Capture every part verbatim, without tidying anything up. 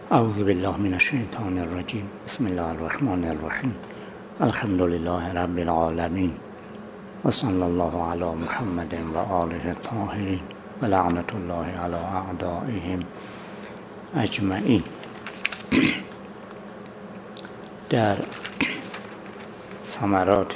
اعوذ بالله من الشیطان الرجیم. بسم الله الرحمن الرحیم. الحمد لله رب العالمین و صلی الله علی محمد و آله الطاهرین و لعنت الله علی اعدائهم اجمعین. در ثمرات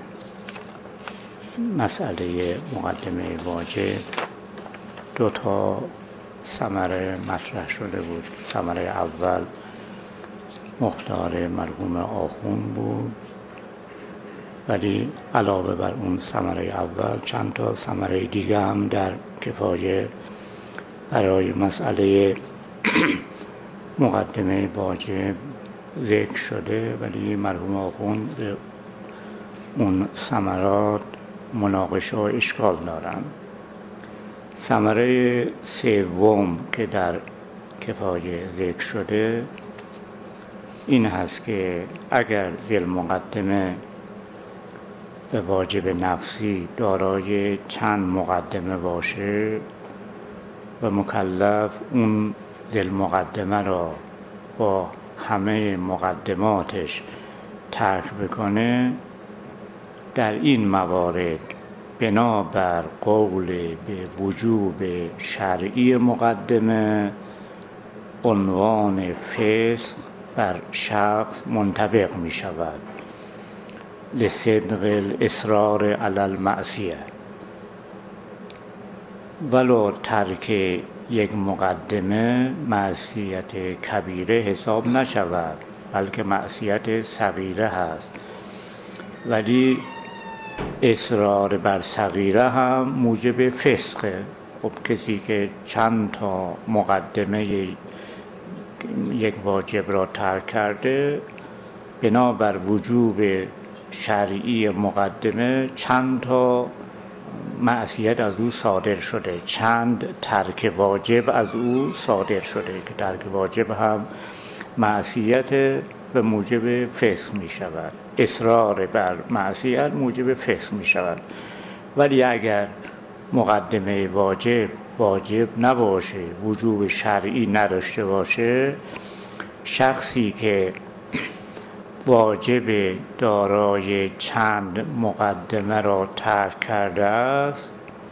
مسئله مقدمه واجب دو تا ثمره مطرح شده بود. ثمره اول مختار مرحوم آخوند بود، ولی علاوه بر اون ثمره اول چند تا ثمره دیگه هم در کفایه برای مسئله مقدمه واجب ذکر شده، ولی مرحوم آخوند به اون ثمرات مناقشه و اشکال دارن. ثمره سوم که در کفایه ذکر شده این هست که اگر ذی المقدمه به واجب نفسی دارای چند مقدمه باشه و مکلف اون ذی المقدمه را با همه مقدماتش ترک بکنه، در این موارد بنابر قول به وجوب شرعی مقدمه عنوان فسق بر شخص منطبق می شود لصدق الاصرار علی المعصیه، ولو ترک یک مقدمه معصیت کبیره حساب نشود، بلکه معصیت صغیره هست، ولی اصرار بر صغیره هم موجب فسقه. خب کسی که چند تا مقدمه یک واجب را ترک کرده، بنابر وجوب شرعی مقدمه چند تا معصیت از او صادر شده، چند ترک واجب از او صادر شده که ترک واجب هم معصیت به موجب فسق می شود. اصرار بر معصیت موجب فسق می شود. ولی اگر مقدمه واجب واجب نباشه، وجوب شرعی نداشته باشه، شخصی که واجب دارای چند مقدمه را ترک کرده است،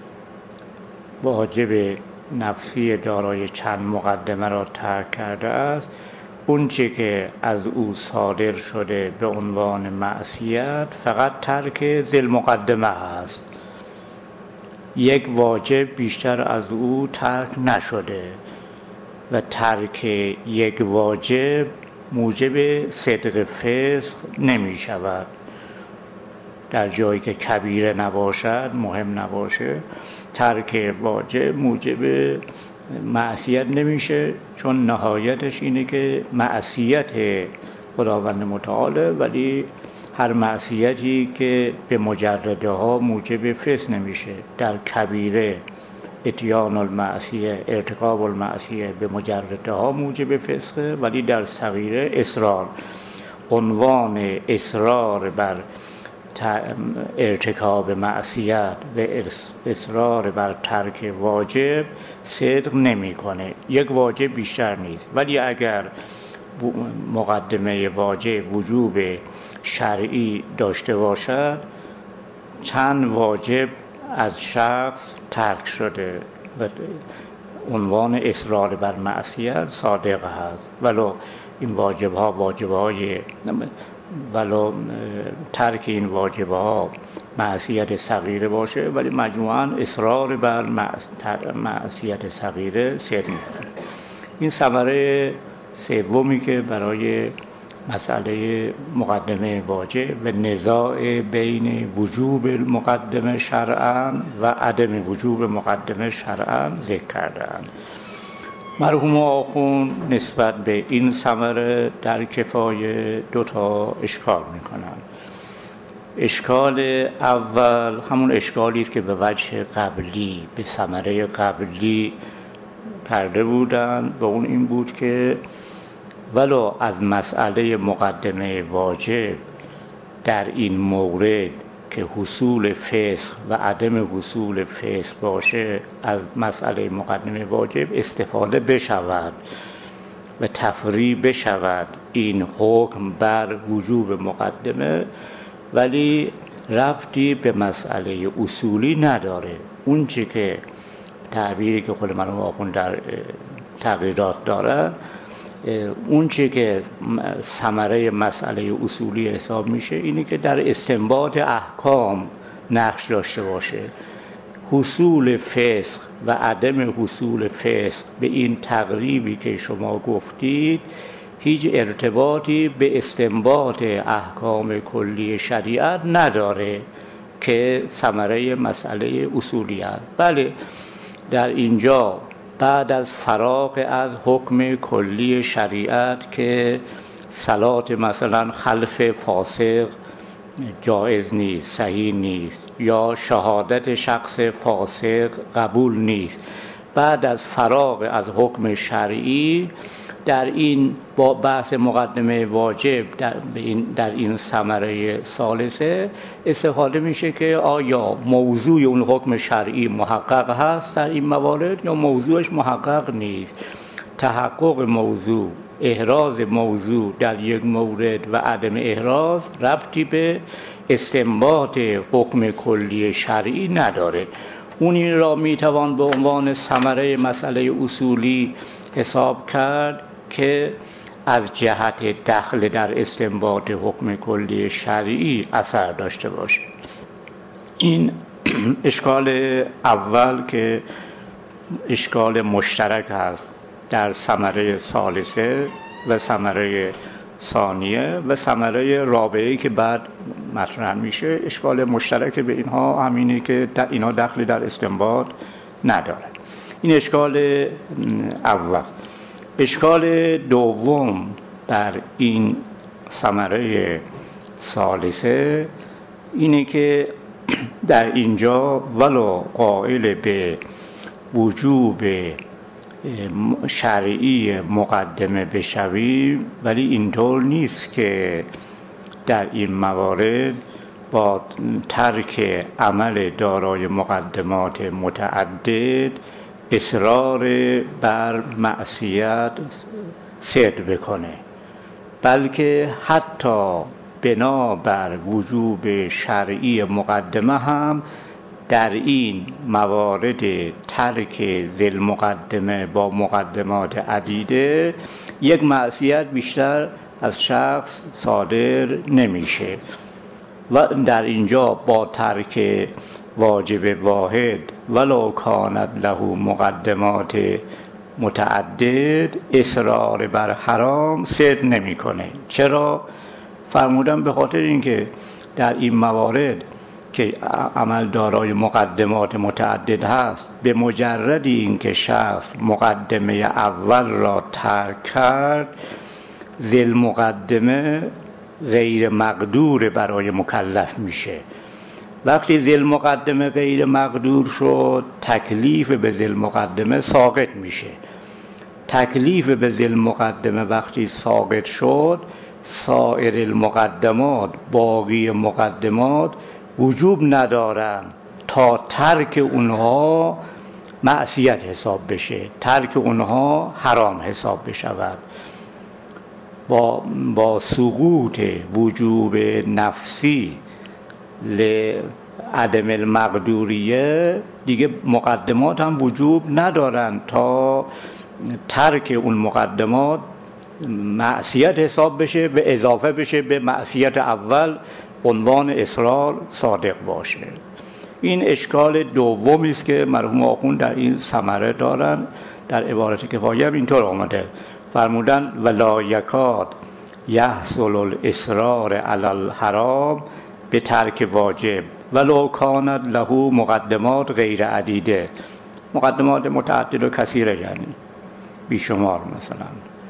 واجب نفسی دارای چند مقدمه را ترک کرده است، اون چه که از او صادر شده به عنوان معصیت فقط ترک ذی المقدمه است. یک واجب بیشتر از او ترک نشده و ترک یک واجب موجب صدق فسق نمی شود. در جایی که کبیره نباشد، مهم نباشه، ترک واجب موجب معصیت نمیشه، چون نهایتش اینه که معصیت خداوند متعاله، ولی هر معصیتی که به مجردها موجب فسق نمیشه. در کبیره اتیان المعصیه، ارتکاب المعصیه به مجردها موجب فسقه، ولی در صغیره اصرار، عنوان اصرار بر ارتکاب معصیت و اصرار بر ترک واجب صدق نمیکنه. یک واجب بیشتر نیست، ولی اگر مقدمه واجب وجوب شرعی داشته باشد، چند واجب از شخص ترک شده و عنوان اصرار بر معصیت صادق هست، ولو این واجب ها واجب های ولو ترک این واجب ها معصیت صغیره باشه، ولی مجموعاً اصرار بر معصیت صغیره صدق میکنه. این ثمره سومی که برای مسئله مقدمه واجب و نزاع بین وجوب مقدمه شرعاً و عدم وجوب مقدمه شرعاً ذکر کردند. مرحوم آخوند نسبت به این ثمره در کفایه دو تا اشکال میکنند. اشکال اول همون اشکالی است که به وجه قبلی به ثمره قبلی کرده بودند و اون این بود که ولو از مسئله مقدمه واجب در این مورد که حصول فسق و عدم حصول فسق باشه، از مسئله مقدمه واجب استفاده بشود و تفریع بشود این حکم بر وجوب مقدمه، ولی ربطی به مسئله اصولی نداره. اون چی که تعبیری که خود مرحوم آخوند در تغییرات داره، اون چی که ثمره مسئله اصولی حساب میشه اینه که در استنباط احکام نقش داشته باشه. حصول فسق و عدم حصول فسق به این تقریبی که شما گفتید هیچ ارتباطی به استنباط احکام کلی شریعت نداره که ثمره مسئله اصولی است. بله، در اینجا بعد از فراغ از حکم کلی شریعت که صلات مثلا خلف فاسق جایز نیست، صحیح نیست، یا شهادت شخص فاسق قبول نیست، بعد از فراغ از حکم شرعی در این با بحث مقدمه واجب در این در این ثمره ثالثه استفاده میشه که آیا موضوع اون حکم شرعی محقق هست در این موارد یا موضوعش محقق نیست. تحقق موضوع، احراز موضوع در یک مورد و عدم احراز ربطی به استنباط حکم کلی شرعی نداره. اونی را میتوان به عنوان ثمره مسئله اصولی حساب کرد که از جهت دخل در استنباط حکم کلی شرعی اثر داشته باشه. این اشکال اول که اشکال مشترک هست در ثمره ثالثه و ثمره ثانیه و ثمره رابعه که بعد مطرح میشه. اشکال مشترک به اینها همینه که اینها دخلی در استنباط نداره. این اشکال اول. اشکال دوم بر این ثمره ثالثه اینه که در اینجا ولو قائل به وجوب شرعی مقدمه بشویم، ولی اینطور نیست که در این موارد با ترک عمل دارای مقدمات متعدد اصرار بر معصیت صدق بکنه، بلکه حتی بنابر وجوب شرعی مقدمه هم در این موارد ترک ذل مقدمه با مقدمات عدیده یک معصیت بیشتر از شخص صادر نمیشه و در اینجا با ترک واجب واحد ولو کانت له مقدمات متعدد اصرار بر حرام صدق نمیکنه. چرا؟ فرمودم به خاطر اینکه در این موارد که عمل دارای مقدمات متعدد هست، به مجرد اینکه شخص مقدمه اول را ترک کرد ذل مقدمه غیر مقدور برای مکلف میشه. وقتی ذل مقدمه غیر مقدور شد تکلیف به ذل مقدمه ساقط میشه. تکلیف به ذل مقدمه وقتی ساقط شد سایر المقدمات، باقی مقدمات وجوب ندارن تا ترک اونها معصیت حساب بشه، ترک اونها حرام حساب بشود. با با سقوط وجوب نفسی لعدم المقدوریه دیگه مقدمات هم وجوب ندارن تا ترک اون مقدمات معصیت حساب بشه و اضافه بشه به معصیت اول عنوان اصرار صادق باشه. این اشکال دومی است که مرحوم آخوند در این ثمره دارن. در عبارت کفایه هم اینطور آمده، فرمودن ولا یکاد یحصل الاصرار علی الحرام به ترک واجب ولو کانت له مقدمات غیر عدیده. مقدمات متعدد و کثیره، یعنی بیشمار. مثلا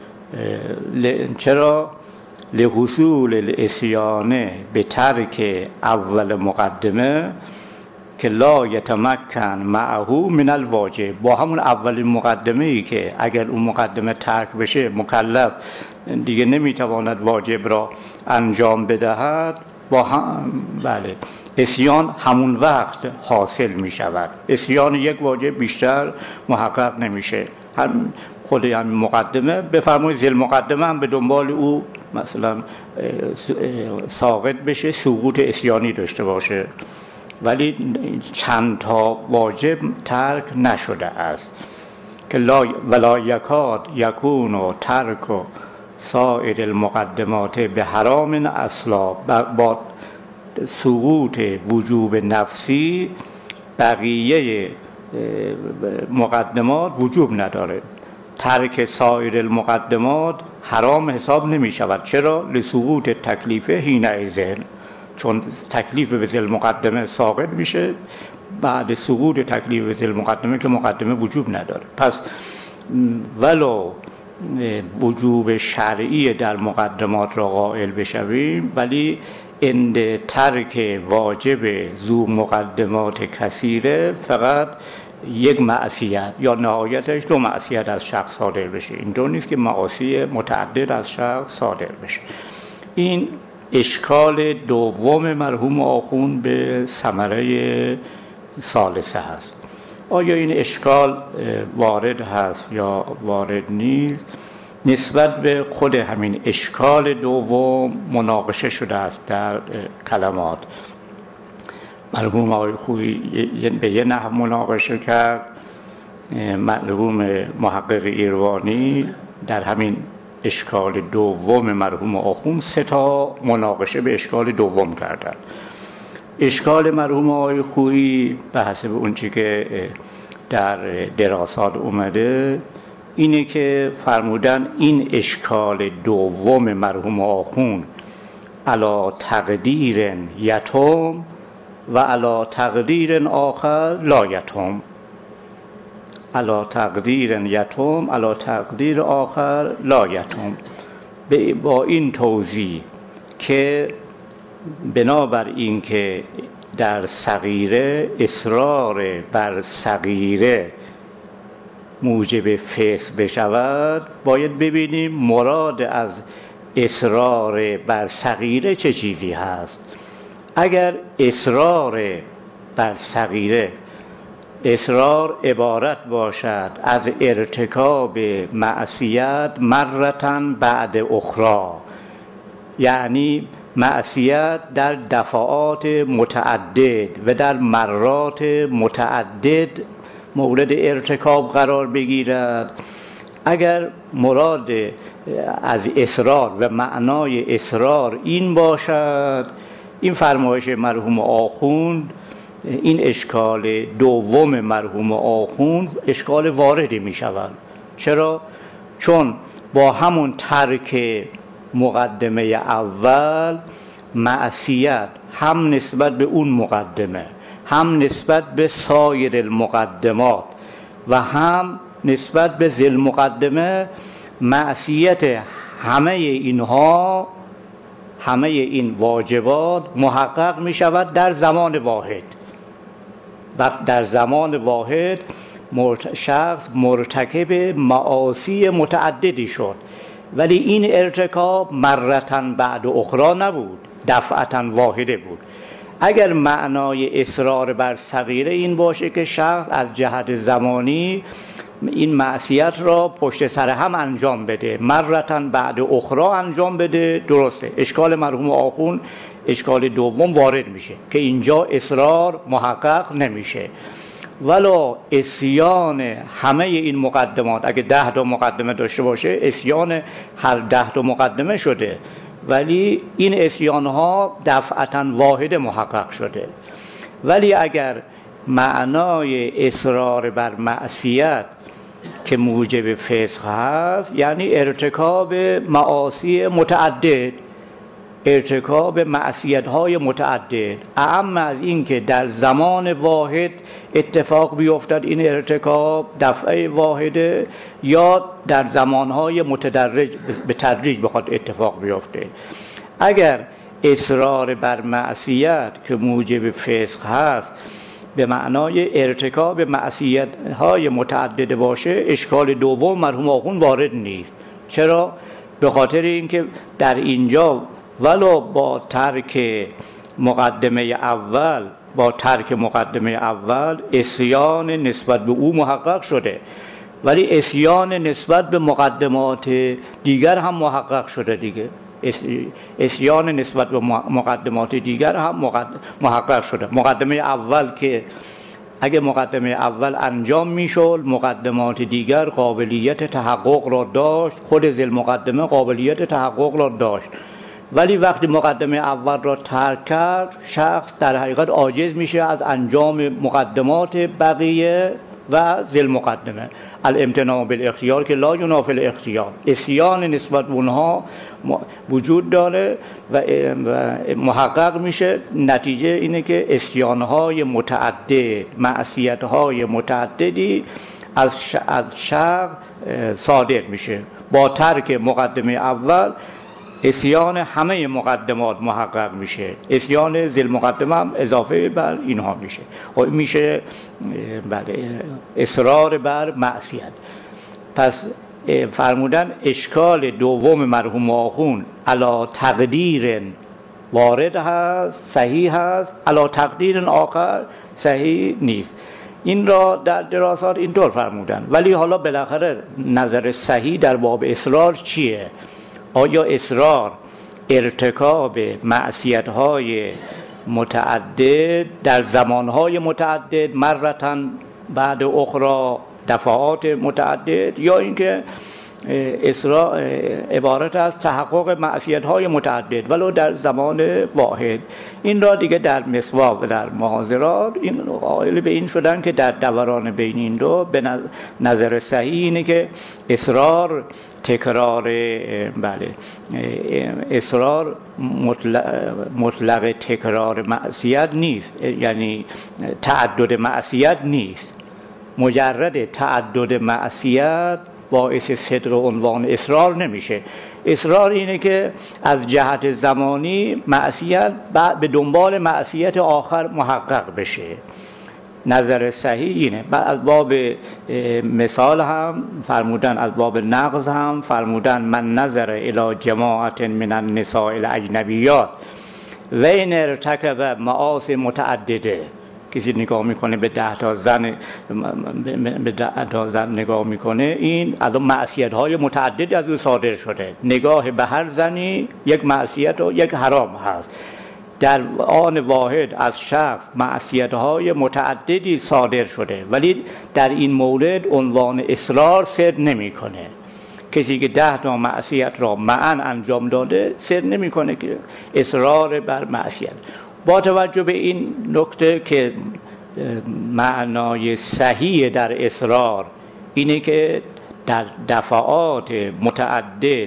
چرا؟ لحصول الاسیان به ترک اول مقدمه که لا یتمکن معه من الواجب. با همون اولین مقدمه ای که اگر اون مقدمه ترک بشه مکلف دیگه نمیتواند واجب را انجام بدهد، با هم بله عصیان همون وقت حاصل می شود. عصیان یک واجب بیشتر محقق نمیشه. هم خود هم مقدمه بفرمایید ذیل مقدمه هم به دنبال او مثلا ساقط بشه، سقوط عصیانی داشته باشه، ولی چند تا واجب ترک نشده است که لا ولا یکاد یکون و ترک و سایر المقدمات به حرام اصلا. با سقوط وجوب نفسی بقیه مقدمات وجوب نداره. ترک سایر المقدمات حرام حساب نمی شود. چرا؟ لسقوط تکلیف حینئذ، چون تکلیف به ذیل مقدمه ساقط میشه بعد سقوط تکلیف به ذیل مقدمه که مقدمه وجوب نداره. پس ولو وجوب شرعی در مقدمات را قائل بشویم، ولی اند ترک واجب ذو مقدمات کثیره فقط یک معصیت یا نهایتش دو معصیت از شخص صادر بشه. اینطور نیست که معاصی متعدد از شخص صادر بشه. این اشکال دوم مرحوم آخوند به ثمره ثالثه هست. آیا این اشکال وارد هست یا وارد نیست؟ نسبت به خود همین اشکال دوم مناقشه شده است در کلمات. مرحوم آقای خویی به یه نحو مناقشه کرد، مرحوم محقق ایروانی در همین اشکال دوم مرحوم آخوند سه تا مناقشه به اشکال دوم کردن. اشکال مرحوم آقای خویی به حسب اون چی که در دراسات اومده اینه که فرمودن این اشکال دوم مرحوم آخوند علا تقدیر یتم و علا تقدیر آخر لا یتم. علا تقدیر یتم علا تقدیر آخر لا یتم. با این توضیح که بنابر این که در صغیره اصرار بر صغیره موجب فسق بشود، باید ببینیم مراد از اصرار بر صغیره چه چیزی هست. اگر اصرار بر صغیره اصرار عبارت باشد از ارتکاب معصیت مرتن بعد اخرى، یعنی معصیت در دفعات متعدد و در مرات متعدد مورد ارتکاب قرار بگیرد، اگر مراد از اصرار و معنای اصرار این باشد، این فرمایش مرحوم آخوند، این اشکال دوم مرحوم آخوند اشکال واردی می شود. چرا؟ چون با همون ترک مقدمه اول معصیت هم نسبت به اون مقدمه، هم نسبت به سایر المقدمات و هم نسبت به ذیل مقدمه، معصیت همه اینها، همه این واجبات محقق می شود در زمان واحد و در زمان واحد شخص مرتکب معاصی متعددی شد، ولی این ارتکاب مرتن بعد اخرى نبود، دفعتن واحده بود. اگر معنای اصرار بر صغیره این باشه که شخص از جهت زمانی این معصیت را پشت سر هم انجام بده، مرتن بعد اخرى انجام بده، درسته. اشکال مرحوم آخوند اشکال دوم وارد میشه که اینجا اصرار محقق نمیشه، ولی اسیان همه این مقدمات، اگه ده تا مقدمه داشته باشه اسیان هر ده تا مقدمه شده، ولی این اسیان ها دفعتاً واحد محقق شده. ولی اگر معنای اصرار بر معصیت که موجب فسق هست، یعنی ارتکاب معاصی متعدد، ارتکاب معصیت های متعدد، اعم از این که در زمان واحد اتفاق بیفتد این ارتکاب دفعه واحده، یا در زمانهای متدرج به تدریج بخواد اتفاق بیفته. اگر اصرار بر معصیت که موجب فسق هست به معنای ارتکاب معصیت های متعدد باشه، اشکال دوم مرحوم آخوند وارد نیست. چرا؟ به خاطر اینکه در اینجا ولو با ترک مقدمه اول با ترک مقدمه اول عصیان نسبت به او محقق شده، ولی عصیان نسبت به مقدمات دیگر هم محقق شده دیگه. عصیان نسبت به مقدمات دیگر هم محقق شده. مقدمه اول که اگه مقدمه اول انجام میشد، مقدمات دیگر قابلیت تحقق را داشت، خود ذیل مقدمه قابلیت تحقق را داشت، ولی وقتی مقدمه اول را ترک کرد، شخص در حقیقت عاجز میشه از انجام مقدمات بقیه و ذیل مقدمه. الامتناع بالاختیار که لا ینافی الاختیار، عصیان نسبت به اونها وجود داره و محقق میشه. نتیجه اینه که عصیان‌های متعدد، معصیت‌های متعددی از از شخص صادر میشه. با ترک مقدمه اول عصیان همه مقدمات محقق میشه، عصیان ذیل مقدمه هم اضافه بر اینها میشه. خب میشه بله اصرار بر معصیت. پس فرمودن اشکال دوم مرحوم آخوند علی تقدیر وارد هست، صحیح هست، علی تقدیر آخر صحیح نیست. این را در دراسات اینطور فرمودن. ولی حالا بالاخره نظر صحیح در باب اصرار چیه؟ آیا اصرار ارتکاب معصیت‌های متعدد در زمانهای متعدد مرتن بعد اخرى دفعات متعدد، یا اینکه اصرار عبارت از تحقق معصیت‌های متعدد ولو در زمان واحد؟ این را دیگه در مسواق و در محاضرات این قائل به این شدن که در دوران بین این دو به نظر صحیح اینه که اصرار تکرار بله اصرار مطلق, مطلق تکرار معصیت نیست، یعنی تعدد معصیت نیست. مجرد تعدد معصیت باعث صدق عنوان اصرار نمیشه. اصرار اینه که از جهت زمانی معصیت به دنبال معصیت آخر محقق بشه. نظر صحیح اینه. بعد از باب مثال هم فرمودن، از باب نقض هم فرمودن من نظر الی جماعت من النساء الاجنبیات و این ارتکب معاصی متعدده. کسی نگاه میکنه به ده تا زن به ده تا زن نگاه میکنه، این از معصیت های متعدد از او صادر شده. نگاه به هر زنی یک معصیت و یک حرام هست. در آن واحد از شخص معصیت های متعددی صادر شده، ولی در این مورد عنوان اصرار صدق نمیکنه. کسی که ده تا معصیت را معاً انجام داده صدق نمیکنه که اصرار بر معصیت. با توجه به این نکته که معنای صحیح در اصرار اینه که در دفعات متعدد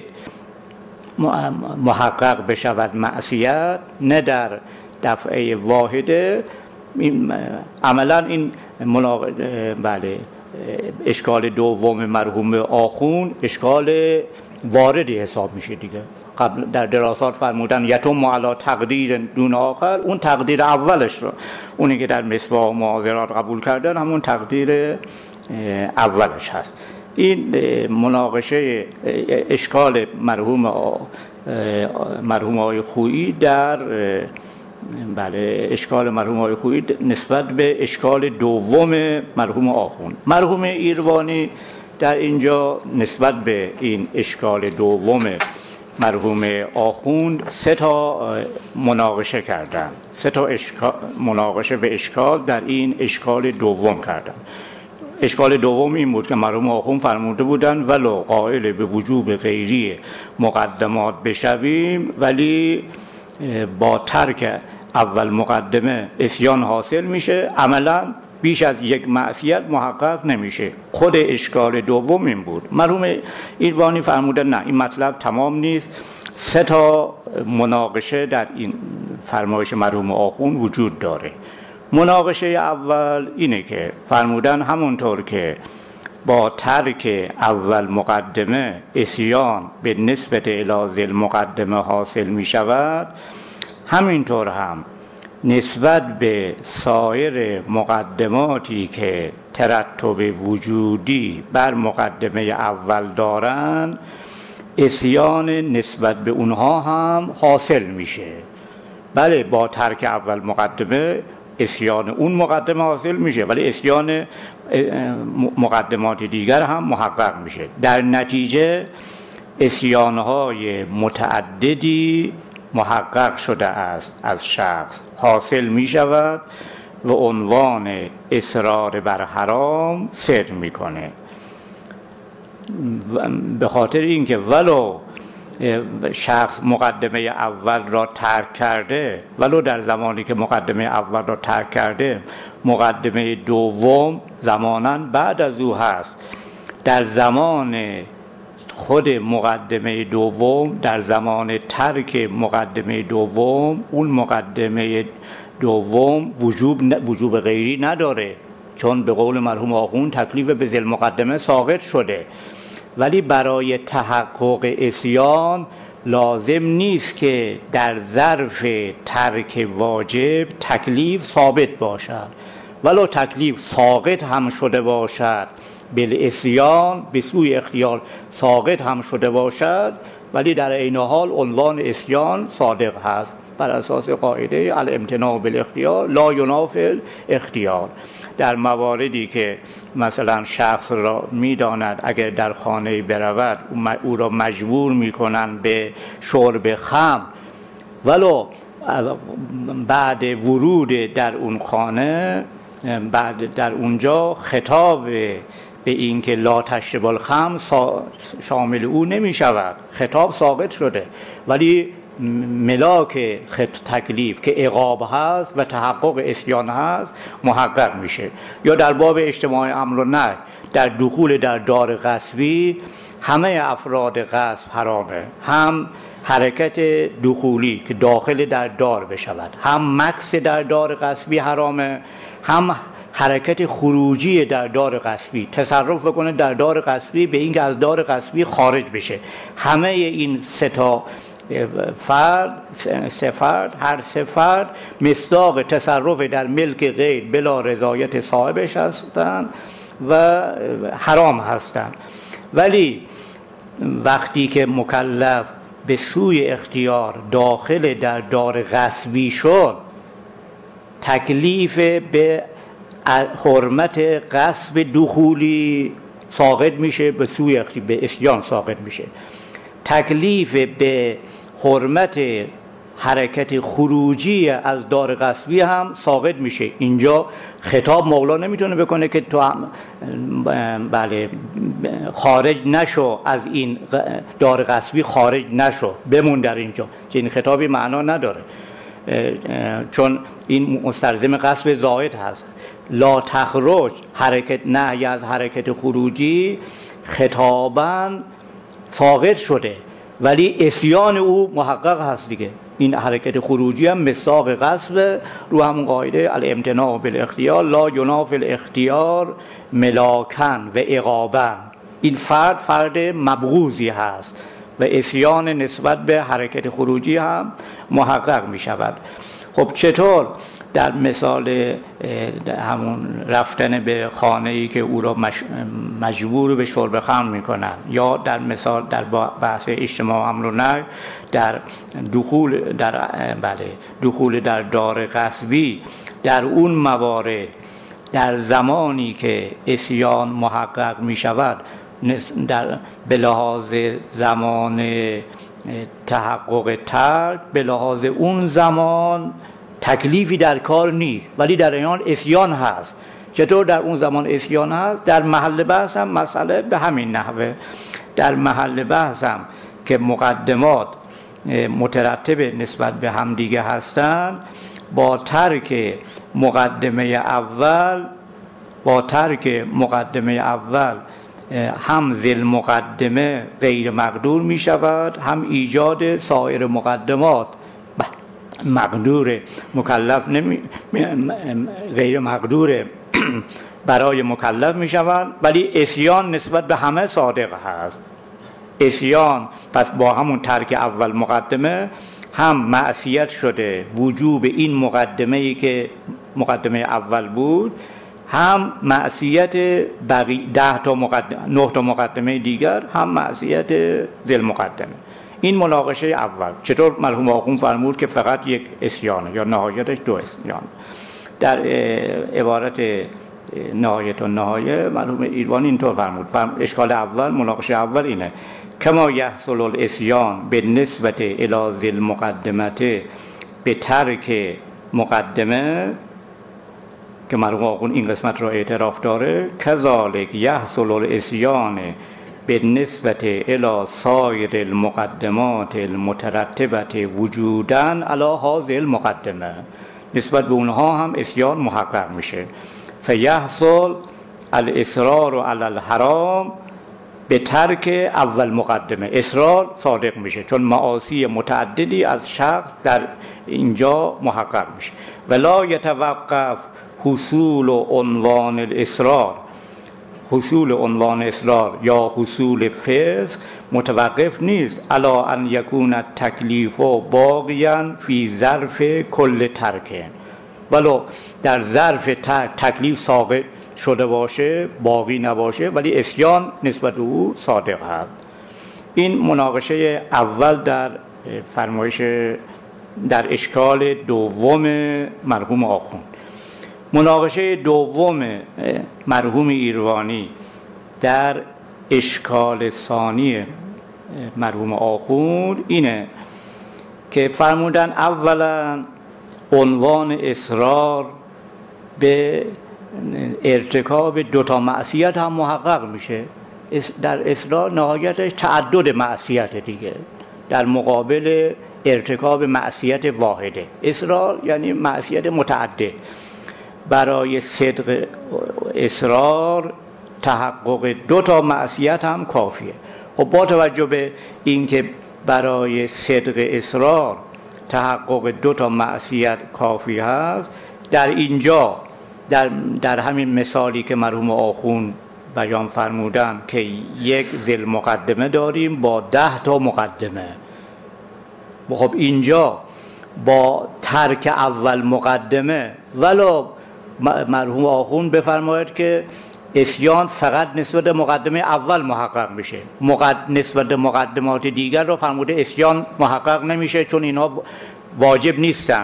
محقق بشود معصیت، نه در دفعه واحده. این عملا این مناق... بله اشکال دوم مرحوم آخوند اشکال واردی حساب میشه دیگه. قبل در دراسات فرمودن یتم علی تقدیر دون آخر، اون تقدیر اولش رو، اونی که در مصباح و معاذرات قبول کردن همون تقدیر اولش هست. این مناقشه اشکال مرحوم مرحوم آقای خویی در بله اشکال مرحوم آقای خویی نسبت به اشکال دوم مرحوم آخوند. مرحوم ایروانی در اینجا نسبت به این اشکال دوم مرحوم آخوند سه تا مناقشه کردن، سه تا اشکال مناقشه به اشکال در این اشکال دوم کردن. اشکال دوم این بود که مرحوم آخوند فرموده بودن ولو قائل به وجوب غیری مقدمات بشویم، ولی با ترک اول مقدمه عصیان حاصل میشه، عملا بیش از یک معصیت محقق نمیشه. خود اشکال دوم این بود. مرحوم ایروانی فرمودن نه، این مطلب تمام نیست. سه تا مناقشه در این فرمایش مرحوم آخوند وجود داره. مناقشه اول اینه که فرمودن همونطور که با ترک اول مقدمه عصیان به نسبت الی ذیل مقدمه حاصل می شود، همینطور هم نسبت به سایر مقدماتی که ترتب وجودی بر مقدمه اول دارند عصیان نسبت به اونها هم حاصل میشه. بله با ترک اول مقدمه اسیان اون مقدمه حاصل میشه، ولی اسیان مقدمات دیگر هم محقق میشه. در نتیجه اسیانهای متعددی محقق شده است از شخص حاصل میشود و عنوان اصرار بر حرام صدق میکنه. به خاطر اینکه ولو شخص مقدمه اول را ترک کرده، ولو در زمانی که مقدمه اول را ترک کرده مقدمه دوم زماناً بعد از او هست، در زمان خود مقدمه دوم، در زمان ترک مقدمه دوم، اون مقدمه دوم وجوب وجوب غیری نداره، چون به قول مرحوم آخوند تکلیف به ذیل مقدمه ساقط شده. ولی برای تحقق عصیان لازم نیست که در ظرف ترک واجب تکلیف ثابت باشد، ولو تکلیف ساقط هم شده باشد، بالعصیان به سوی اختیار ساقط هم شده باشد، ولی در عین حال عنوان عصیان صادق هست بر اساس قاعده الامتناع بالاختیار لا ینافی الاختیار. در مواردی که مثلا شخص را میداند اگر در خانه برود او را مجبور میکنند به شرب خمر، ولو بعد ورود در اون خانه، بعد در اونجا خطاب به این که لا تشرب الخمر شامل او نمی شود، خطاب ساقط شده، ولی ملاک خط تکلیف که عقاب هست و تحقق عصیان هست محقق میشه. یا در باب اجتماع امر و نهی، در دخول در دار غصبی همه افراد غصب حرامه، هم حرکت دخولی که داخل در دار بشود، هم مکث در دار غصبی حرامه، هم حرکت خروجی در دار غصبی، تصرف بکنه در دار غصبی به اینکه از دار غصبی خارج بشه. همه این سه تا فرد سه فرد هر سه فرد مصداق تصرف در ملک غیر بلا رضایت صاحبش هستند و حرام هستند. ولی وقتی که مکلف به سوی اختیار داخل در دار غصبی شد، تکلیف به حرمت غصب دخولی ساقط میشه، به سوی اختیار به عصیان ساقط میشه. تکلیف به حرمت حرکت خروجی از دار غصبی هم ساقط میشه. اینجا خطاب مولا نمیتونه بکنه که تو هم بله خارج نشو از این دار غصبی، خارج نشو بمون در اینجا، که این خطابی معنا نداره، چون این مستلزم غصب زائد هست. لا تخرج حرکت نهی از حرکت خروجی خطاباً ساقط شده، ولی عصیان او محقق هست دیگه. این حرکت خروجی هم مصداق غصب رو همون قاعده الامتناع بالاختیار لا ینافی الاختیار ملاکن و عقابن. این فرد فرد مبغوضی هست و عصیان نسبت به حرکت خروجی هم محقق می شود. خب چطور در مثال همون رفتن به خانه‌ای که او را مجبور به شرب خمر می‌کنن، یا در مثال در بحث اجتماع امر و نهی در دخول در بله دخول در دار غصبی، در اون موارد در زمانی که عصیان محقق می‌شود در به لحاظ زمان تحقق ترک، به لحاظ اون زمان تکلیفی در کار نیست، ولی در این حال عصیان هست. چطور در اون زمان عصیان هست؟ در محل بحث هم مسئله به همین نحوه. در محل بحث هم که مقدمات مترتب نسبت به هم دیگه هستند، با ترک مقدمه اول با ترک مقدمه اول هم ذیل مقدمه غیر مقدور می شود، هم ایجاد سایر مقدمات مقدور مکلف نمی غیر مقدور برای مکلف می شود، ولی عصیان نسبت به همه صادق هست. عصیان پس با همون ترک اول مقدمه هم معصیت شده وجوب این مقدمه ای که مقدمه اول بود، هم معصیت بقیه ده تا مقدمه نه تا مقدمه دیگر، هم معصیت ذیل مقدمه. این مناقشه اول. چطور مرحوم آخوند فرمود که فقط یک عصیانه یا نهایتش دو عصیان. در عبارت نهایت و نهایه مرحوم ایروانی اینطور فرمود. اشکال اول، مناقشه اول اینه: کما یحصل العصیان بالنسبه الی ذی المقدمه به ترک مقدمه، که مرحوم آخوند این قسمت را اعتراف داره، کذالک یحصل العصیان بالنسبه الی سایر المقدمات المترتبه وجودا علی هذه المقدمه، نسبت به اونها هم عصیان محقق میشه. فیحصل الاصرار علی الحرام به ترک اول مقدمه، اصرار صادق میشه چون معاصی متعددی از شخص در اینجا محقق میشه. ولا یتوقف حصول عنوان الاصرار، حصول عنوان اصرار یا حصول فسق متوقف نیست علی ان یکون التکلیف باقیا فی ظرف کل ترک، ولو در ظرف تکلیف ساقط شده باشه، باقی نباشه، ولی عصیان نسبت به او صادق هست. این مناقشه اول در فرمایش در اشکال دوم مرحوم آخوند. مناقشه دوم مرحوم ایروانی در اشکال ثانی مرحوم آخوند اینه که فرمودن اولا عنوان اصرار به ارتکاب دوتا معصیت هم محقق میشه. در اصرار نهایتش تعدد معصیت دیگه در مقابل ارتکاب معصیت واحده. اصرار یعنی معصیت متعدد. برای صدق اصرار تحقق دوتا معصیت هم کافیه. خب با توجه به اینکه برای صدق اصرار تحقق دوتا معصیت کافی هست، در اینجا در, در همین مثالی که مرحوم آخوند بیان فرمودن که یک ذی مقدمه داریم با ده تا مقدمه، خب اینجا با ترک اول مقدمه ولو مرحوم آخوند بفرماید که عصیان فقط نسبت به مقدمه اول محقق میشه، مقد... نسبت به مقدمات دیگر رو فرموده عصیان محقق نمیشه چون اینا واجب نیستن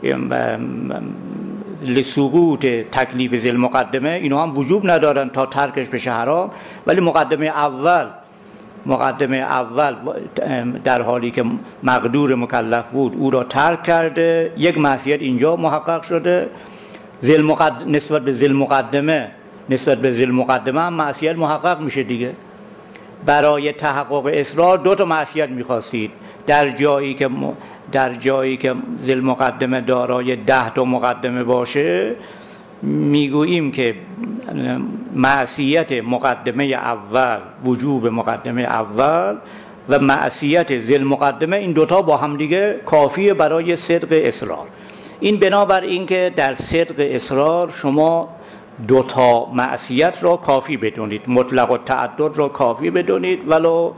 لسقوط تکلیف ذی المقدمه، اینا هم وجوب ندارن تا ترکش بشه حرام. ولی مقدمه اول مقدمه اول در حالی که مقدور مکلف بود او را ترک کرده، یک معصیت اینجا محقق شده. ذی المقدمه نسبت به ذی المقدمه نسبت به ذی المقدمه هم معصیت محقق میشه دیگه. برای تحقق اصرار دو تا معصیت میخواستید، در جایی که در جایی که ذی المقدمه دارای ده تا مقدمه باشه میگوییم که معصیت مقدمه اول، وجوب مقدمه اول و معصیت ذی المقدمه، این دوتا با هم دیگه کافیه برای صدق اصرار. این بنابر این که در صدق اصرار شما دوتا معصیت را کافی بدونید، مطلق و تعدد را کافی بدونید ولو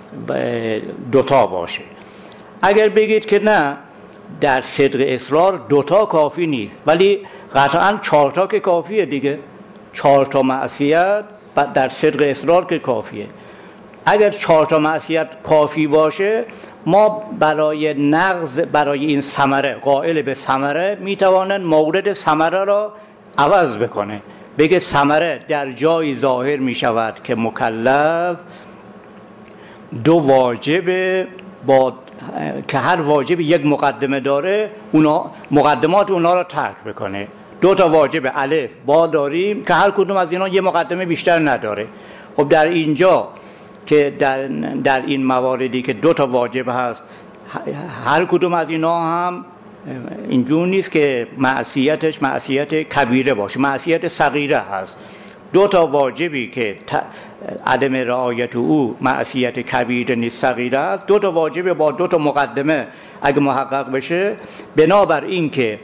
دوتا باشه. اگر بگید که نه در صدق اصرار دوتا کافی نیست ولی قطعا چهارتا که کافیه دیگه، چهارتا معصیت در صدق اصرار که کافیه. اگر چهارتا معصیت کافی باشه ما برای نقض برای این ثمره قائل به ثمره میتوانن مورد ثمره را عوض بکنه، بگه ثمره در جایی ظاهر میشود که مکلف دو واجب با که هر واجب یک مقدمه داره، اونا مقدمات اونا را ترک بکنه. دو تا واجب الف با داریم که هر کدوم از اینا یه مقدمه بیشتر نداره. خب در اینجا که در, در این مواردی که دو تا واجب هست، هر کدوم از اینا هم اینجور نیست که معصیتش معصیت کبیره باشه، معصیت صغیره هست. دو تا واجبی که عدم رعایت او معصیت کبیره نیست، صغیره است. دو تا واجب با دو تا مقدمه اگه محقق بشه، بنابر این که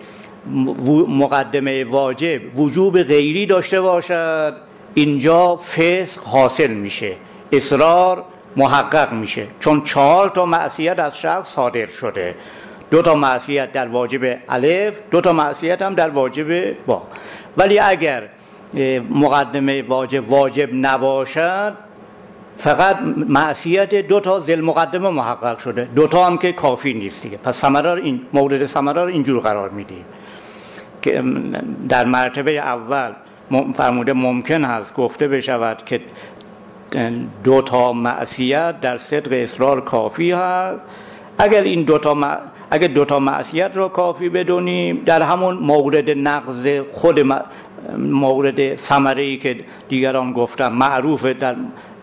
مقدمه واجب وجوب غیری داشته باشد، اینجا فسق حاصل میشه، اصرار محقق میشه، چون چهار تا معصیت از شخص صادر شده، دو تا معصیت در واجب الف، دو تا معصیت هم در واجب با. ولی اگر مقدمه واجب واجب نباشد، فقط معصیت دو تا ذل مقدمه محقق شده، دو تا هم که کافی نیست دیگه. پس ثمره رو این مورد ثمره رو اینجور قرار میدیم که در مرتبه اول فرموده ممکن هست گفته بشود که دو تا معصیت در صدق اصرار کافی هست. اگر این دو تا م... اگر دو تا معصیت رو کافی بدونیم، در همون مورد نقض خود م... مورد ثمره‌ای که دیگران گفتن معروف در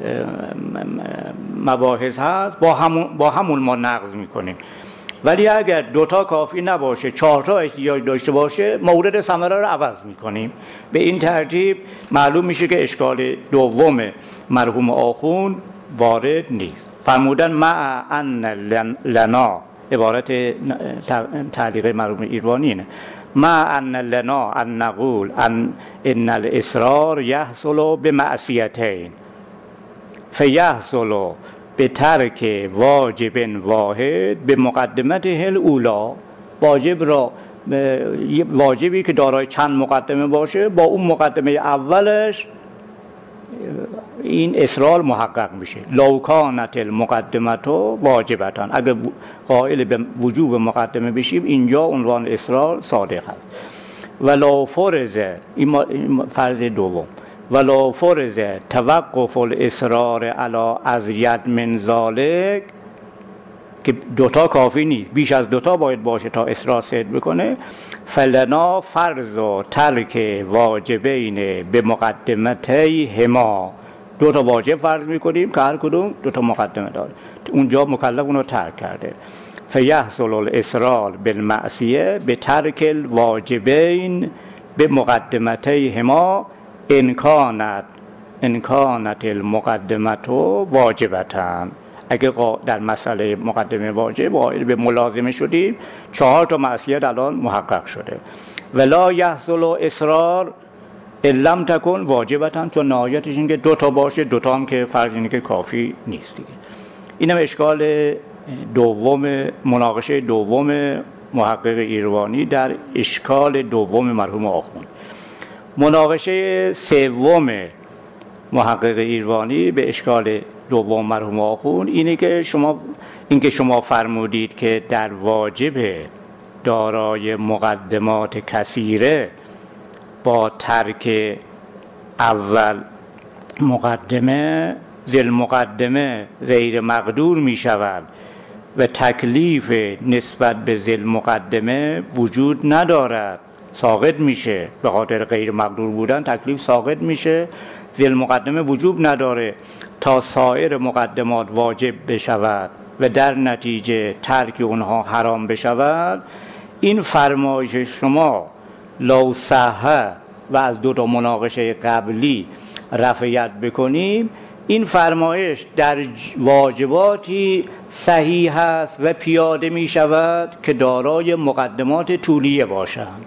مباحث هست، با همون با همون ما نقض میکنیم. ولی اگر دوتا کافی نباشه، چهارتا احتیاج داشته باشه، مورد ثمره رو عوض میکنیم. به این ترتیب معلوم میشه که اشکال دوم مرحوم آخوند وارد نیست. فرمودن مع ان لنا، عبارت تعلیق مرحوم ایروانی اینه، مع ان لنا ان نقول ان ان الاصرار یحصل بمعصیتین فیحصل به ترک واجب واحد به مقدمته الاولی. واجب را واجبی که دارای چند مقدمه باشه، با اون مقدمه اولش این اصرار محقق میشه. لو کانت المقدمه واجبتان، اگر قائل به وجوب مقدمه بشیم اینجا عنوان اصرار صادق هست. ولو فرض، این فرض دوم، ولو فرض توقف الاصرار علی ازید من ذالک، که دوتا کافی نیست، بیش از دوتا باید باشه تا اصرار صدق بکنه. فلنا فرض و ترک واجبین به مقدمتی هما، دوتا واجب فرض میکنیم که هر کدوم دوتا مقدمه داره، اونجا مکلف اونو ترک کرده. فیحصل الاصرار بالمعصیه به ترک الواجبین به مقدمتی هما ان کانت ان کانت المقدمه واجبتان. اگه در مسئله مقدمه واجب قائل به ملازمه شدیم، چهار تا معصیت الان محقق شده. ولا یحصل اصرار ان لم تکن واجبتان، چون نهایتش این که دو تا باشه، دو تا هم که فرض اینه که کافی نیست دیگه. اینم اشکال دوم، مناقشه دوم محقق ایروانی در اشکال دوم مرحوم آخوند. مناقشه سوم محقق ایروانی به اشکال دوم مرحوم آخوند اینه که شما این که شما فرمودید که در واجب دارای مقدمات کثیره با ترک اول مقدمه ذل مقدمه غیر مقدور می شود و تکلیف نسبت به ذل مقدمه وجود ندارد، ساقط میشه. به خاطر غیر مقدور بودن تکلیف ساقط میشه، ذل مقدمه وجوب نداره تا سایر مقدمات واجب بشود و در نتیجه ترک اونها حرام بشود. این فرمایش شما لو صح و از دو تا مناقشه قبلی رفعیت بکنیم، این فرمایش در واجباتی صحیح است و پیاده می شود که دارای مقدمات طولیه باشند.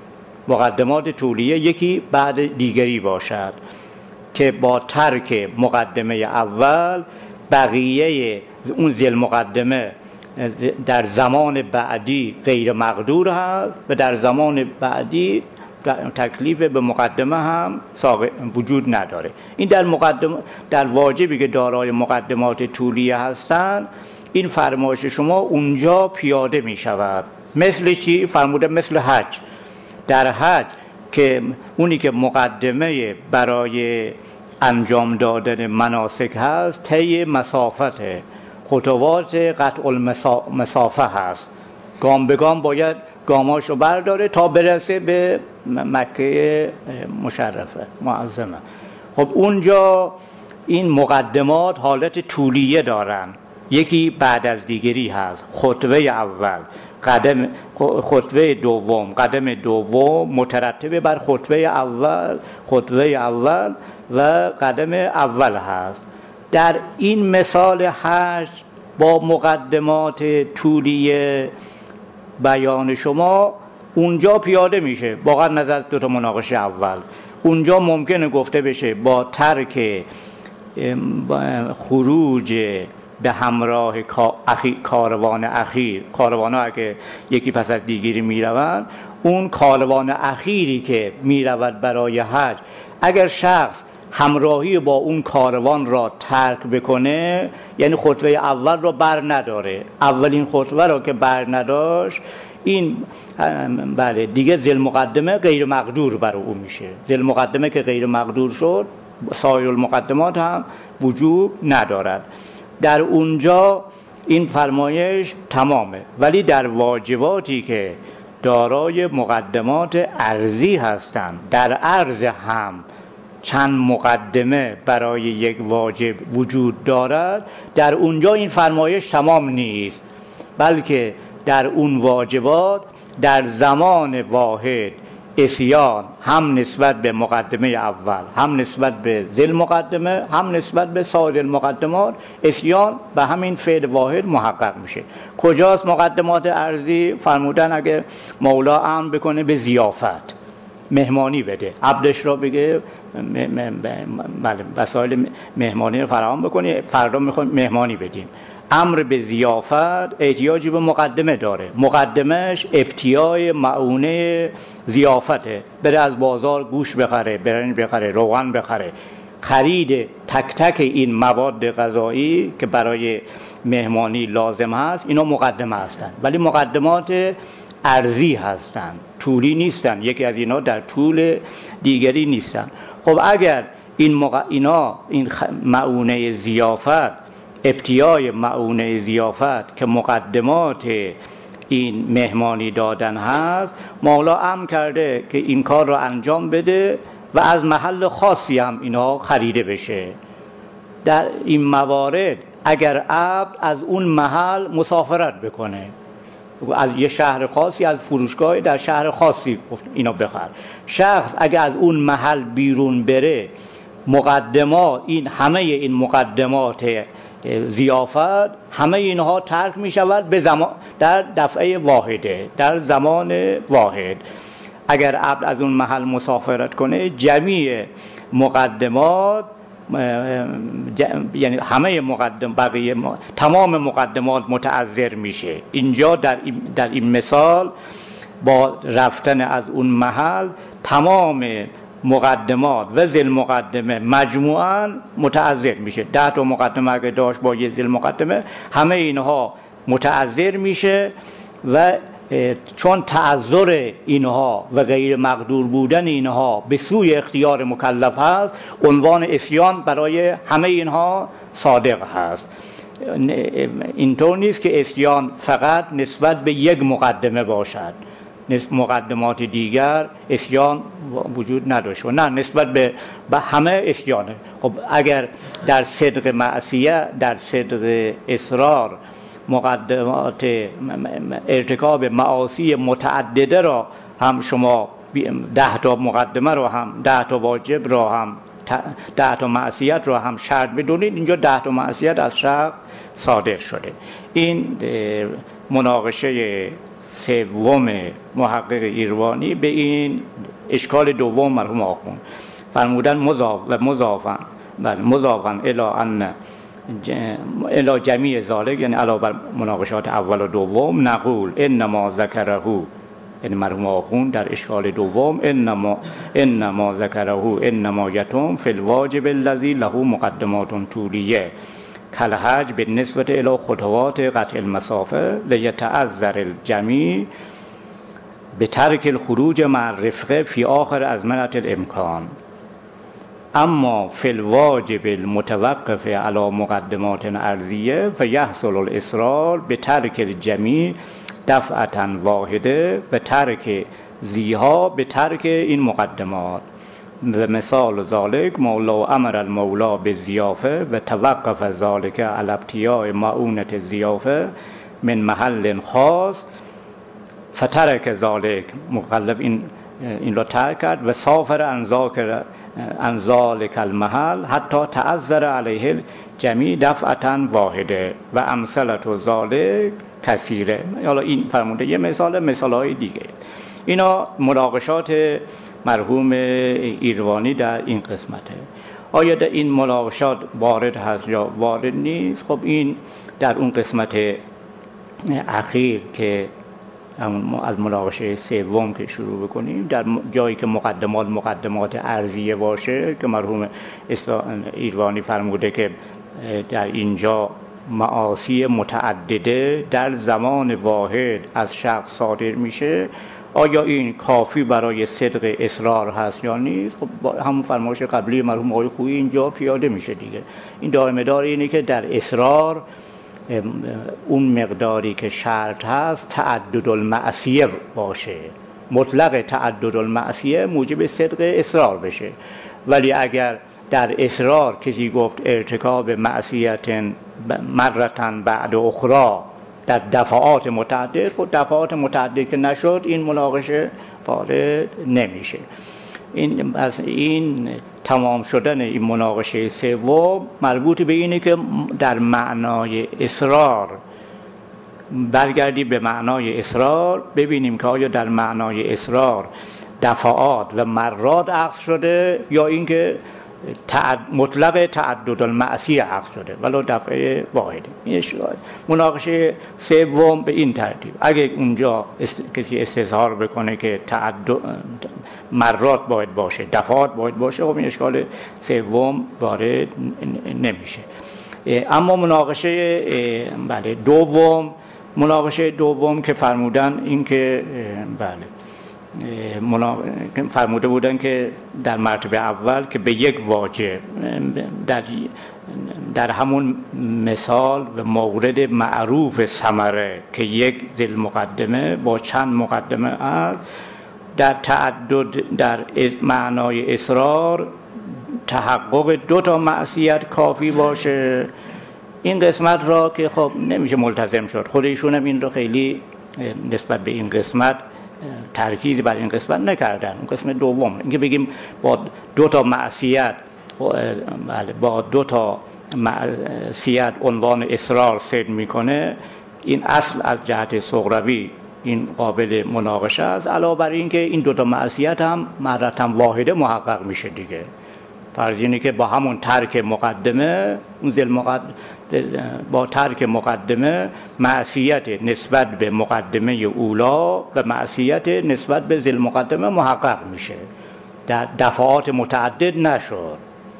مقدمات طولیه یکی بعد دیگری باشد که با ترک مقدمه اول بقیه اون ذل مقدمه در زمان بعدی غیر مقدور هست و در زمان بعدی تکلیف به مقدمه هم وجود نداره. این در مقدمه در واجبی که دارای مقدمات طولیه هستند، این فرمایش شما اونجا پیاده می شود. مثل چی؟ فرموده مثل حج. در حج که اونی که مقدمه برای انجام دادن مناسک هست طی مسافت، خطوات قطع المسافه هست، گام به گام باید گاماشو برداره تا برسه به مکه مشرفه معظمه. خب اونجا این مقدمات حالت طولیه دارن، یکی بعد از دیگری هست. خطوه اول، قدم خطوه دوم، قدم دوم مترتب بر خطوه اول، خطوه اول و قدم اول هست. در این مثال حج با مقدمات طولیه بیان شما اونجا پیاده میشه واقعا نظر دو تا مناقشه اول. اونجا ممکنه گفته بشه با ترک خروج به همراه کاروان اخیر، کاروان ها که یکی پس از دیگری میروند، اون کاروان اخیری که میرود برای حج، اگر شخص همراهی با اون کاروان را ترک بکنه، یعنی خطبه اول را بر نداره. اولین خطبه را که بر نداشت، این بله دیگه ذل مقدمه غیر مقدور برای او میشه. ذل مقدمه که غیر مقدور شد، سایر المقدمات هم وجوب ندارد. در اونجا این فرمایش تمامه. ولی در واجباتی که دارای مقدمات عرضی هستند، در عرض هم چند مقدمه برای یک واجب وجود دارد، در اونجا این فرمایش تمام نیست، بلکه در اون واجبات در زمان واحد اسیان هم نسبت به مقدمه اول، هم نسبت به ذل مقدمه، هم نسبت به سایر المقدمات، اسیان به همین فعل واحد محقق میشه. کجاست مقدمات عرضی؟ فرمودن اگه مولا امر بکنه به ضیافت، مهمانی بده، عبدش را بگه وسایل مهمانی رو فراهم بکنی، فردا میخوایم مهمانی بدیم، امر به ضیافت احتیاجی به مقدمه داره. مقدمش ابتیای معونه ضیافته، بره از بازار گوش بخره، برنج بخره، روغن بخره. خرید تک تک این مواد غذایی که برای مهمانی لازم هست، اینا مقدمه هستند، ولی مقدمات عرضی هستند، طولی نیستن. یکی از اینا در طول دیگری نیستن. خب اگر این مق... اینا این خ... معونه ضیافت، ابتیای معونه ضیافت که مقدمات این مهمانی دادن هست، مولا امر کرده که این کار را انجام بده و از محل خاصی هم اینا خریده بشه. در این موارد اگر عبد از اون محل مسافرت بکنه، از یه شهر خاصی، از فروشگاه در شهر خاصی اینا بخر، شخص اگر از اون محل بیرون بره، مقدمات این همه این مقدمات ضیافت همه اینها ترک می شود به زمان، در دفعه واحده، در زمان واحد. اگر عبد از اون محل مسافرت کنه، جمیع مقدمات یعنی همه مقدم بقیه تمام مقدمات متعذر میشه. اینجا در این, در این مثال با رفتن از اون محل تمام مقدمات و ذل مقدمه مجموعاً متعذر میشه. ده تا مقدمه اگه داشت با یه ذل مقدمه، همه اینها متعذر میشه و چون تعذر اینها و غیر مقدور بودن اینها به سوی اختیار مکلف هست، عنوان اسیان برای همه اینها صادق هست. اینطور نیست که اسیان فقط نسبت به یک مقدمه باشد، مقدمات دیگر اسیان وجود نداشت، نه، نسبت به, به همه اسیانه. خب اگر در صدق معصیه، در صدق اصرار، مقدمات ارتکاب معاصی متعدده را هم شما ده تا مقدمه را هم، ده تا واجب را هم، ده تا معصیت را هم شرط بدونید، اینجا ده تا معصیت از شرط صادر شده. این مناقشه سوم محقق ایروانی به این اشکال دوم مرحوم آخوند فرمودن مضاف و مضافن بله مضافن الی ان الی جمیع ذالک، یعنی علاوه بر مناقشات اول و دوم، نقول انما ذکره، یعنی مرحوم آخوند در اشکال دوم انما انما ذکره انما یتم فی الواجب الذی له مقدمات طولیه کالحج بالنسبه الی خطوات قطع المسافه لیتعذر الجمیع بترک الخروج مع الرفقه فی آخر ازمنه الامکان، اما فی الواجب المتوقف علی مقدمات ارضیه فیحصل الاصرار بترک الجمیع دفعة واحده و ترک زیها به ترک این مقدمات. و مثال ذالک مولا امر المولا بالضیافه و توقف ذالک علی ابتیاء معونة الضیافه من محل خاص فترک ذالک، مقلب این این را ترک کرد و سافر عن ذالک المحل حتی تعذر علیه جمیع دفعة واحده و امثلة ذالک کثیره. حالا این فرموده یه مثال، مثالهای دیگه. اینا مناقشات مرحوم ایروانی در این قسمته. آیا در این مناقشات وارد هست یا وارد نیست؟ خب این در اون قسمت اخیر که از مناقشه سوم که شروع بکنیم، در جایی که مقدمات مقدمات ارضیه باشه که مرحوم ایروانی فرموده که در اینجا معاصی متعدده در زمان واحد از شخص صادر میشه، آیا این کافی برای صدق اصرار هست یا نیست؟ خب همون فرمایش قبلی مرحوم آقای خویی اینجا پیاده میشه دیگه. این دائم دار اینه که در اصرار اون مقداری که شرط هست تعدد المعصیه باشه، مطلق تعدد المعصیه موجب صدق اصرار بشه. ولی اگر در اصرار کسی گفت ارتکاب معصیت مرتن بعد اخرى در دفعات متعدد، خود دفعات متعدد که نشد این مناقشه وارد نمیشه. این از این تمام شدن این مناقشه سوم مربوط به اینه که در معنای اصرار برگردی به معنای اصرار، ببینیم که آیا در معنای اصرار دفعات و مرات عقد شده یا اینکه تعد... مطلق تعدد المعصیه عقد شده ولو دفعه واحده. این مناقشه سوم به این ترتیب، اگه اونجا است... کسی استظهار بکنه که تعدد مرات باید باشه، دفعات باید باشه، خب این اشکال سوم وارد نمیشه. اما مناقشه بله دوم مناقشه دوم که فرمودن این که بله منا... فرموده بودن که در مرتبه اول که به یک واجب در, در همون مثال و مورد معروف ثمره که یک ذل مقدمه با چند مقدمه است، در تعدد در معنای اصرار تحقق دو تا معصیت کافی باشه. این قسمت را که خب نمیشه ملتزم شد، خود ایشون هم این رو خیلی نسبت به این قسمت ترکیز بر این قسمت نکردن. اون قسمت دوم اینکه بگیم با دو تا معصیت بله با دو تا معصیت عنوان اصرار صدق میکنه، این اصل از جهت صغروی این قابل مناقشه است، علاوه بر این که این دو تا معصیت هم مرتن واحده محقق میشه دیگه. فرض اینه که با همون ترک مقدمه اون ذل مقدمه با ترک مقدمه معصیت نسبت به مقدمه اولا و معصیت نسبت به ذل مقدمه محقق میشه، در دفعات متعدد نشد،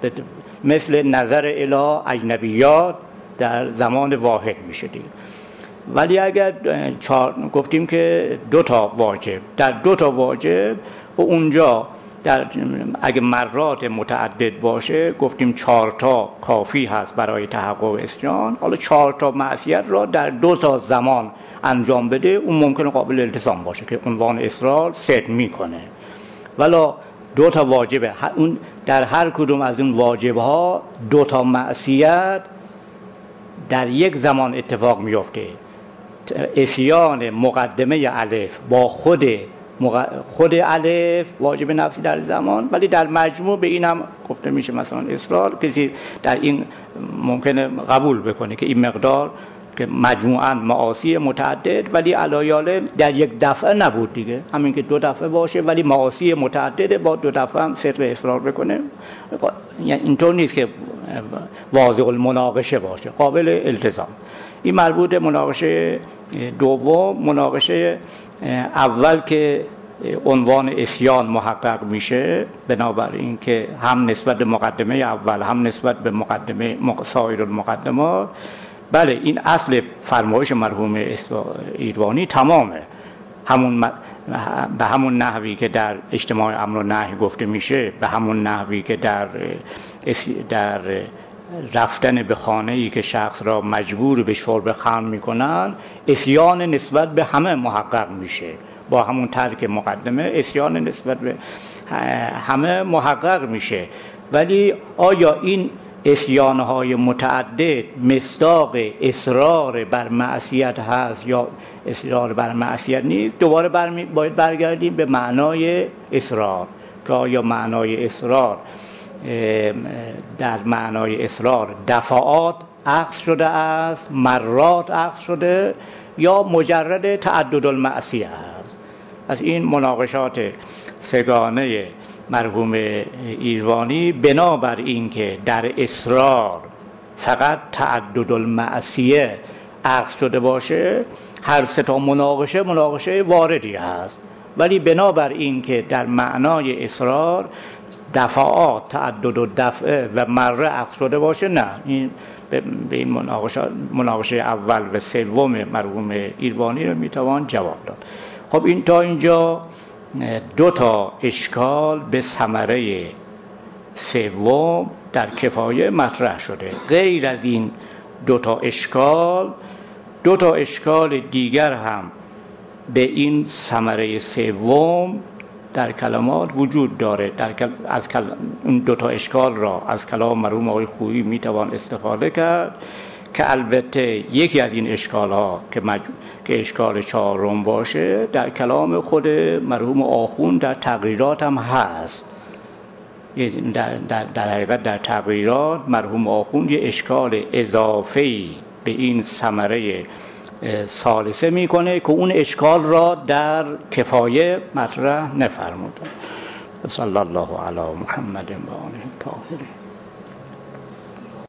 مثل نظر الی اجنبیات در زمان واحد میشه دیگه. ولی اگر چهار گفتیم که دو تا واجب، در دو تا واجب و اونجا در اگه مرات متعدد باشه گفتیم چهار تا کافی هست برای تحقق اسیان. حالا چهار تا معصیت را در دو تا زمان انجام بده، اون ممکنه قابل التزام باشه که عنوان اصرار صدق میکنه. ولی دو تا واجبه، اون در هر کدوم از این واجب ها دو تا معصیت در یک زمان اتفاق میفته. اسیان مقدمه الف با خود خود الف واجب نفسی در زمان، ولی در مجموع به این هم گفته میشه مثلا اصرار. کسی در این ممکنه قبول بکنه که این مقدار که مجموعاً معاصی متعدد ولی علایاله در یک دفعه نبود دیگه، همین که دو دفعه باشه ولی معاصی متعدد با دو دفعه هم صدق اصرار بکنه، یعنی اینطور نیست که واضح المناقشه باشه، قابل التزام. این مربوط مناقشه دوم. مناقشه اول که عنوان اسیان محقق میشه بنابراین که هم نسبت به مقدمه اول هم نسبت به مقدمه سایر المقدمات. بله این اصل فرمایش مرحوم ایروانی تمامه، همون به همون نحوی که در اجتماع امر و نهی گفته میشه، به همون نحوی که در در رفتن به خانه‌ای که شخص را مجبور به شرب خمر میکنن، اسیان نسبت به همه محقق میشه. با همون ترک مقدمه اسیان نسبت به همه محقق میشه. ولی آیا این اسیان‌های متعدد مصداق اصرار بر معصیت هست یا اصرار بر معصیت نیست؟ دوباره برمی باید برگردیم به معنای اصرار که آیا معنای اصرار در معنای اصرار دفعات عقد شده است، مرات عقد شده، یا مجرد تعدد المعصیه است. از این مناقشات سگانه مرحوم ایروانی بنابر این که در اصرار فقط تعدد المعصیه عقد شده باشه، هر سه تا مناقشه مناقشه واردی هست، ولی بنابر این که در معنای اصرار دفعات تعدد و دفعه و مره عقد شده باشه، نه، این به این مناقشه مناقشه اول و سوم مرحوم ایروانی رو میتوان جواب داد. خب این تا اینجا دو تا اشکال به ثمره سوم در کفایه مطرح شده. غیر از این دو تا اشکال، دو تا اشکال دیگر هم به این ثمره سوم در کلمات وجود داره. در کل... از کل... این دو تا اشکال را از کلام مرحوم آقای خویی میتوان استفاده کرد که البته یکی از این اشکال ها که, مج... که اشکال چهارم باشه در کلام خود مرحوم آخوند در تقریرات هم هست. در, در, در حقیقت در تقریرات مرحوم آخوند یه اشکال اضافه‌ای به این ثمره ثالثه میکنه که اون اشکال را در کفایه مطرح نفرمودن. صلی الله علی محمد و آله الطاهرین.